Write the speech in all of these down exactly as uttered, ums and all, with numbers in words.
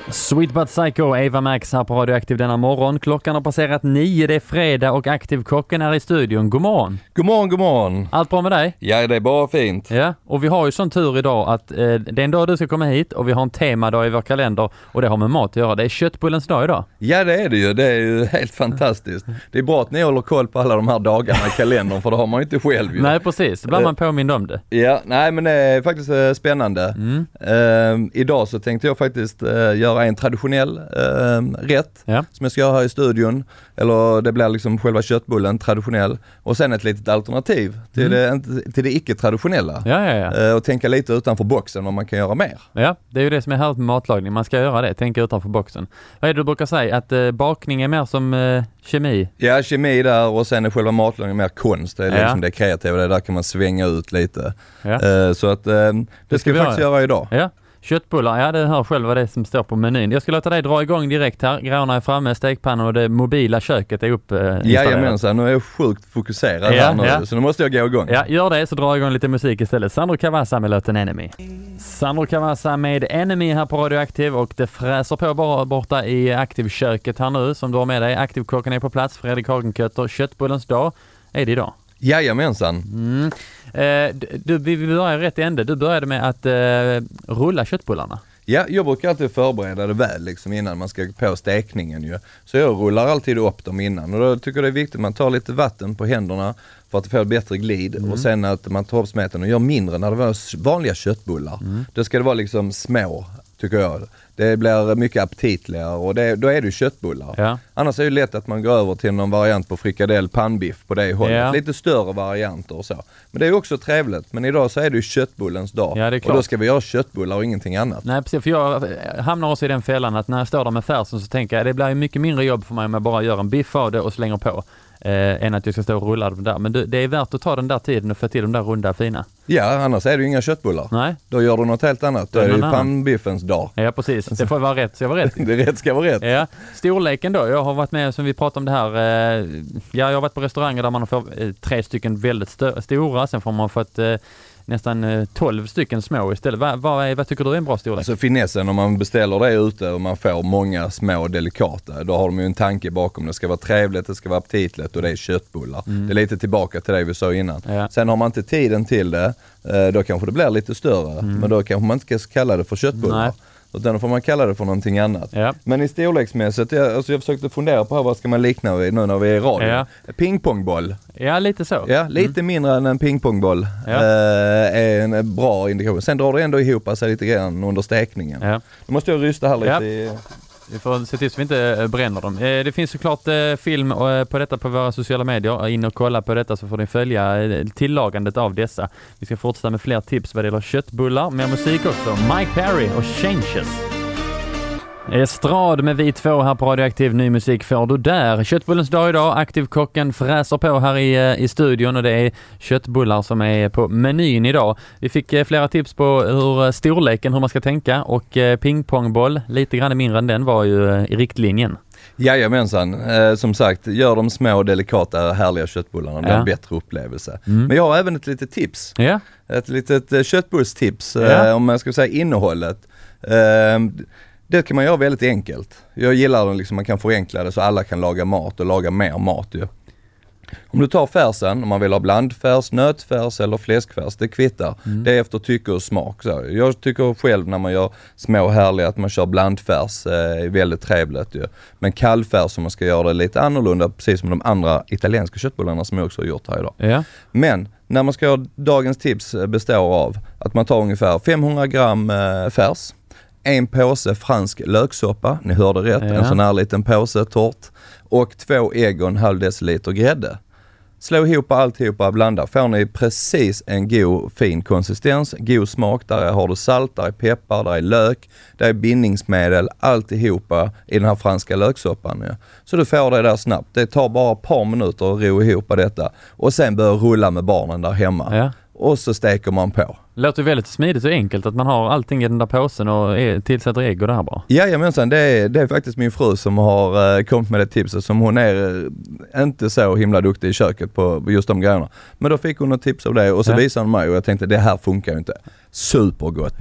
Sweet But Psycho, Ava Max här på Radioaktiv denna morgon. Klockan har passerat nio, det är fredag och Aktivkocken är i studion. God morgon. God morgon, god morgon. Allt bra med dig? Ja, det är bara fint. Ja, och vi har ju sån tur idag att eh, det är en dag du ska komma hit och vi har en temadag i vår kalender och det har med mat att göra. Det är köttbullens dag idag. Ja, det är det ju. Det är ju helt fantastiskt. Det är bra att ni håller koll på alla de här dagarna i kalendern, för det har man ju inte själv ju. Nej, precis. Då blir man påmind om det. Ja, nej men det är faktiskt uh, spännande. Mm. Uh, idag så tänkte jag faktiskt uh, göra en traditionell uh, rätt ja. som jag ska göra här i studion. Eller det blir liksom själva köttbullen traditionell. Och sen ett litet alternativ till, mm. det, till det icke-traditionella. Ja, ja, ja. Uh, och tänka lite utanför boxen vad man kan göra mer. Ja, det är ju det som är härligt med matlagning. Man ska göra det, tänka utanför boxen. Vad är det du brukar säga? Att uh, bakning är mer som uh, kemi? Ja, kemi där och sen är själva matlagningen mer konst. Det är liksom ja. det kreativa, det där kan man svänga ut lite. Ja. Uh, så att uh, det, det ska vi faktiskt göra idag. Ja. Köttbullar, ja det hör själv vad det är som står på menyn. Jag ska låta dig dra igång direkt här. Gråna är framme, stekpannan och det mobila köket är upp. Eh, Jajamensan, nu är jag sjukt fokuserad ja, här nu, ja. så nu måste jag gå igång. Ja, gör det så dra igång lite musik istället. Sandro Cavazza med låten Enemy. Sandro Cavazza med Enemy här på Radioaktiv och det fräser på bara borta i Aktivköket här nu som du har med dig. Aktivkocken är på plats, Fredrik Hagenkötter, köttbullens dag är det idag. Jajamensan. Mm. Eh, du, vi börjar rätt i ände. Du började med att eh, rulla köttbullarna. Ja, jag brukar alltid förbereda det väl liksom innan man ska på stekningen ju. Så jag rullar alltid upp dem innan. Och då tycker jag det är viktigt att man tar lite vatten på händerna för att få bättre glid. Mm. Och sen att man tar upp smeten och gör mindre när det var vanliga köttbullar. Mm. Då ska det vara liksom små, tycker jag. Det blir mycket aptitligare och det, då är det ju köttbullar. Ja. Annars är det lätt att man går över till någon variant på frikadell, pannbiff på det hållet. Ja. Lite större varianter och så. Men det är ju också trevligt. Men idag så är det ju köttbullens dag. Ja, det är klart. Och då ska vi göra köttbullar och ingenting annat. Nej, precis. För jag hamnar också i den fällan att när jag står där med färsen så tänker jag det blir mycket mindre jobb för mig om jag bara gör en biff av det och slänger på. Eh, än att jag ska stå och rulla dem där. Men det, det är värt att ta den där tiden och få till de där runda fina. Ja, annars är det ju inga köttbullar. Nej. Då gör du något helt annat. Då är det ju pannbiffens dag. Ja, precis. Det får vara rätt, så jag var rätt. Det rätt ska vara rätt. Ja. Storleken då. Jag har varit med, som vi pratade om det här. Eh, ja, jag har varit på restauranger där man får eh, tre stycken väldigt stö- stora. Sen får man fått eh, nästan tolv stycken små istället. Vad, vad, är, vad tycker du är en bra storlek? Alltså finessen om man beställer det ute och man får många små och delikata, då har de ju en tanke bakom. Det ska vara trevligt, det ska vara aptitligt och det är köttbullar. Mm. Det är lite tillbaka till det vi sa innan. Ja. Sen har man inte tiden till det, då kanske det blir lite större. Mm. Men då kanske man inte ska kalla det för köttbullar. Nej. Utan då får man kalla det för någonting annat. Ja. Men i storleksmässigt, jag, alltså jag försökte fundera på här, vad ska man likna vid nu när vi är i radio? Ja. Pingpongboll. Ja, lite så. Ja, lite mm. mindre än en pingpongboll ja. eh, är en bra indikation. Sen drar det ändå ihop sig lite grann under stekningen. Ja. Då måste jag rysta här lite ja. i... Vi får se till så vi inte bränner dem. Det finns såklart film på detta på våra sociala medier. In och kolla på detta så får ni följa tillagandet av dessa. Vi ska fortsätta med fler tips vad det gäller köttbullar. Mer musik också. Mike Perry och Changes. Estrad med vi två här på Radioaktiv. Ny musik får du där. Köttbullens dag idag. Aktivkocken fräser på här i, i studion och det är köttbullar som är på menyn idag. Vi fick flera tips på hur storleken, hur man ska tänka och pingpongboll, lite grann mindre än den, var ju i riktlinjen. Jajamensan, eh, som sagt, gör de små, delikata, härliga köttbullarna. Det är ja. en bättre upplevelse. Mm. Men jag har även ett litet tips. Ja. Ett litet köttbullstips ja. eh, om man ska säga innehållet. Eh, Det kan man göra väldigt enkelt. Jag gillar att liksom, man kan förenkla det så alla kan laga mat och laga mer mat ju. Om du tar färsen, om man vill ha blandfärs, nötfärs eller fläskfärs, det kvittar. Mm. Det är efter tycke och smak. Så jag tycker själv när man gör små härliga att man kör blandfärs eh, är väldigt trevligt ju. Men kallfärs som man ska göra det lite annorlunda, precis som de andra italienska köttbullarna som jag också har gjort här idag. Ja. Men när man ska göra dagens tips består av att man tar ungefär femhundra gram eh, färs. En påse fransk löksoppa, ni hörde rätt, ja. en sån här liten påse torrt. Och två ägg och en halv deciliter grädde. Slå ihop alltihopa, blanda. Får ni precis en god, fin konsistens, god smak. Där har du salt, där är peppar, där är lök, där är bindningsmedel, alltihopa i den här franska löksoppan. Ja. Så du får det där snabbt. Det tar bara ett par minuter att ro ihop detta. Och sen börja rulla med barnen där hemma. Ja. Och så steker man på. Det låter väldigt smidigt och enkelt att man har allting i den där påsen och är, tillsätter ägg och det här bara. Jajamensan, det är, det är faktiskt min fru som har uh, kommit med det tipset. Som hon är uh, inte så himla duktig i köket på just de grejerna. Men då fick hon ett tips av det och så ja. visade hon mig och jag tänkte det här funkar ju inte. Supergott. Ja.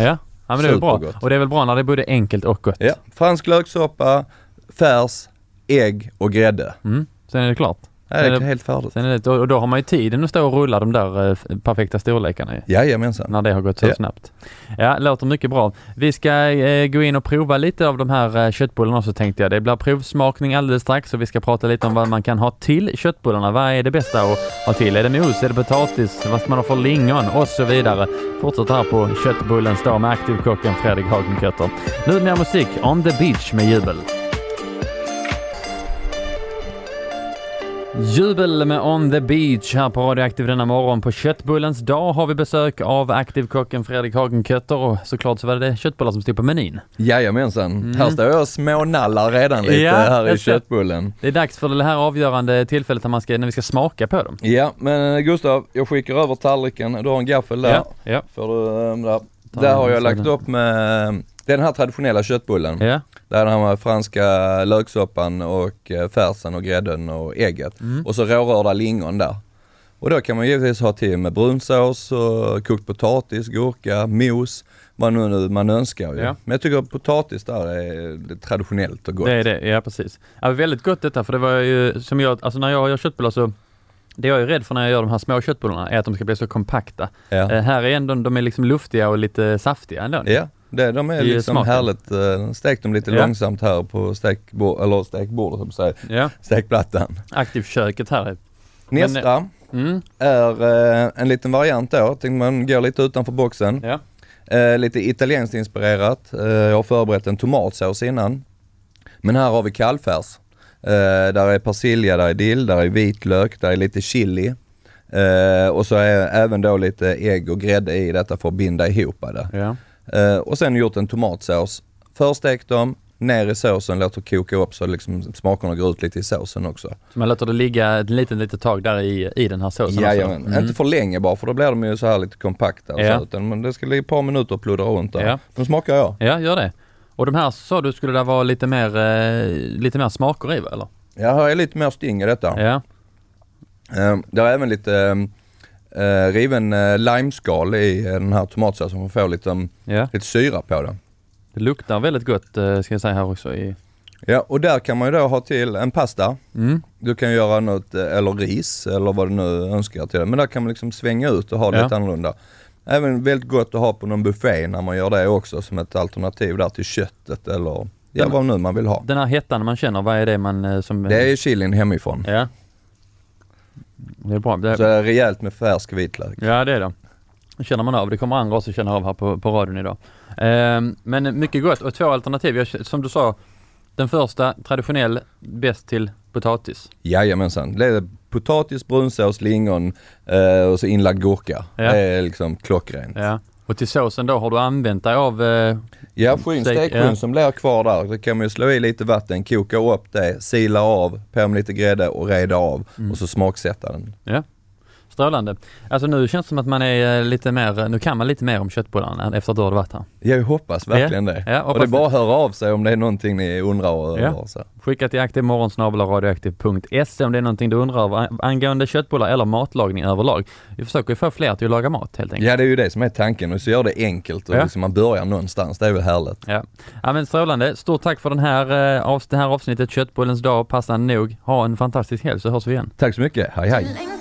Ja, men det är bra. Och det är väl bra när det är både enkelt och gott. Ja, fransk löksoppa, färs, ägg och grädde. Mm. Sen är det klart. Ja, det är helt färdigt. Sen är det, och då har man ju tiden att stå och rulla de där eh, perfekta storlekarna. Jajamensan. När det har gått så ja. snabbt. Ja, låter mycket bra. Vi ska eh, gå in och prova lite av de här eh, köttbullarna också, tänkte jag. Det blir provsmakning alldeles strax, så vi ska prata lite om vad man kan ha till köttbullarna. Vad är det bästa att ha till? Är det mos? Är det potatis? Vad ska man ha för lingon? Och så vidare. Fortsätter här på Köttbullens dag med aktivkocken Fredrik Hagenkötter. Nu mer musik. On the beach med Jubel. Jubel med On the Beach här på Radioaktiv denna morgon. På Köttbullens dag har vi besök av aktivkocken Fredrik Hagenkötter, och såklart så var det köttbullar som stod på menyn. Jajamensan. Mm. Här står jag smånallar redan lite ja, här i köttbullen. Det är dags för det här avgörande tillfället när, man ska, när vi ska smaka på dem. Ja, men Gustav, jag skickar över tallriken. Du har en gaffel där. Ja, ja. För du, där. där har jag lagt upp med den här traditionella köttbullen. Ja. Där har man franska löksoppan och färsen och grädden och ägget. Mm. Och så rårörda lingon där. Och då kan man givetvis ha till med brunsås och kokt potatis, gurka, mos. Vad nu man önskar ju. Ja. Men jag tycker att potatis där är traditionellt och gott. Det är det, ja precis. Ja, väldigt gott detta, för det var ju som jag, alltså när jag gör köttbullar så, det jag är rädd för när jag gör de här små köttbullarna är att de ska bli så kompakta. Ja. Eh, här är ändå, de är liksom luftiga och lite saftiga ändå. Ja. Det, de är, är liksom smaken. Härligt, uh, stek dem lite ja. långsamt här på stekbord, eller stekbordet som säger, ja. stekplattan. Aktivköket här. Nästa Men, mm. är uh, en liten variant då, tänkte man går lite utanför boxen. Ja. Uh, lite italienskt inspirerat, uh, jag har förberett en tomatsås innan. Men här har vi kallfärs. Uh, där är persilja, där är dill, där är vitlök, där är lite chili. Uh, och så är även då lite ägg och grädde i detta för att binda ihop det. Ja. Uh, och sen gjort en tomatsås. Förstekt dem, ner i såsen, låter koka upp så liksom smakerna går ut lite i såsen också. Så man låter det ligga ett litet, litet tag där i, i den här såsen? Jajamän, mm. inte för länge bara, för då blir de ju så här lite kompakta. Och ja. så, utan, men det ska ligga ett par minuter och pluddra runt där. Ja. De smakar jag. Ja, gör det. Och de här så du skulle det vara lite mer, eh, lite mer smaker i, eller? Ja, här är lite mer sting i detta. Ja. Uh, det är även lite... Uh, riven uh, limeskal i uh, den här tomatsåsen som får lite, um, yeah. lite syra på det. Det luktar väldigt gott uh, ska jag säga här också. I... Ja, och där kan man ju då ha till en pasta. Mm. Du kan göra något, eller ris eller vad du nu önskar till det. Men där kan man liksom svänga ut och ha det yeah. lite annorlunda. Även väldigt gott att ha på någon buffé när man gör det också som ett alternativ där till köttet eller ja, den, vad nu man vill ha. Den här hettan man känner, vad är det man... Som... Det är chilin hemifrån. Ja. Det är bra. Det är... Så det är rejält med färsk vitlök. Ja, det är det. Det känner man av. Det kommer andra också känna av här på, på radion idag. Eh, men mycket gott. Och två alternativ. Jag, som du sa, den första, traditionell, bäst till potatis. Jajamensan. Det är potatis, brunsås, lingon eh, och så inlagd gurka. Ja. Det är liksom klockrent. Ja. Och till såsen då har du använt dig av... Eh, ja, skyn, stekskyn ja. som blir kvar där. Det kan man ju slå i lite vatten, koka upp det, sila av, på med lite grädde och reda av. Mm. Och så smaksätta den. Ja, strålande. Alltså nu känns det som att man är lite mer, nu kan man lite mer om köttbullarna efter att du har varit här. Jag hoppas verkligen ja. det. Ja, och det är bara att höra av sig om det är någonting ni undrar över. Ja. Så. Skicka till aktivmorgon snabel-a radioaktiv punkt se om det är någonting du undrar över angående köttbullar eller matlagning överlag. Vi försöker ju få fler till att laga mat helt enkelt. Ja, det är ju det som är tanken, och så gör det enkelt och ja. liksom man börjar någonstans. Det är väl härligt. Ja, ja men strålande. Stort tack för den här, av, det här avsnittet Köttbullens dag. Passande nog. Ha en fantastisk helg så hörs vi igen. Tack så mycket. Hej hej.